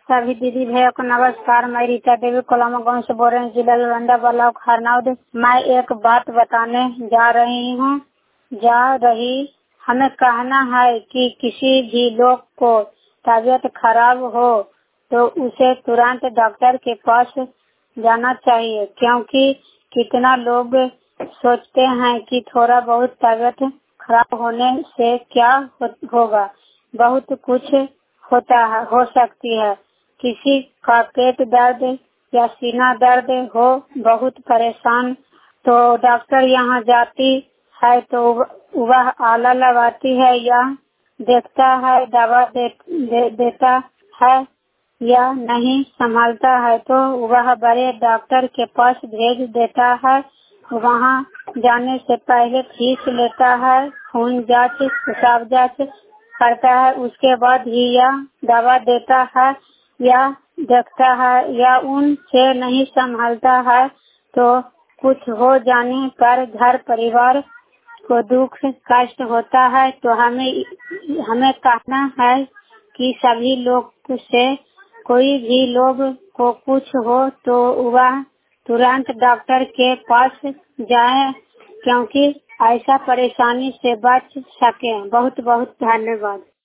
सभी दीदी भैया को नमस्कार। मैं रीता देवी कोलामा गांव से बोल रही हूँ, जिला लवंडा ब्लॉक हरनौद। मैं एक बात बताने जा रही हमें कहना है कि किसी भी लोग को तबीयत खराब हो तो उसे तुरंत डॉक्टर के पास जाना चाहिए, क्योंकि कितना लोग सोचते हैं कि थोड़ा बहुत तबीयत खराब होने से क्या होगा। बहुत कुछ हो सकती है। किसी का पेट दर्द या सीना दर्द हो, बहुत परेशान, तो डॉक्टर यहाँ जाती है तो वह आला लगाती है या देखता है, दवा देता है या नहीं संभालता है तो वह बड़े डॉक्टर के पास भेज देता है। वहाँ जाने से पहले फीस लेता है, खून जांच, पेशाब जांच करता है, उसके बाद ही यह दवा देता है या देखता है, या उनसे नहीं संभालता है तो कुछ हो जाने पर घर परिवार को दुख कष्ट होता है। तो हमें कहना है कि सभी लोग से कोई भी लोग को कुछ हो तो वह तुरंत डॉक्टर के पास जाए, क्योंकि ऐसा परेशानी से बच सके। बहुत बहुत धन्यवाद।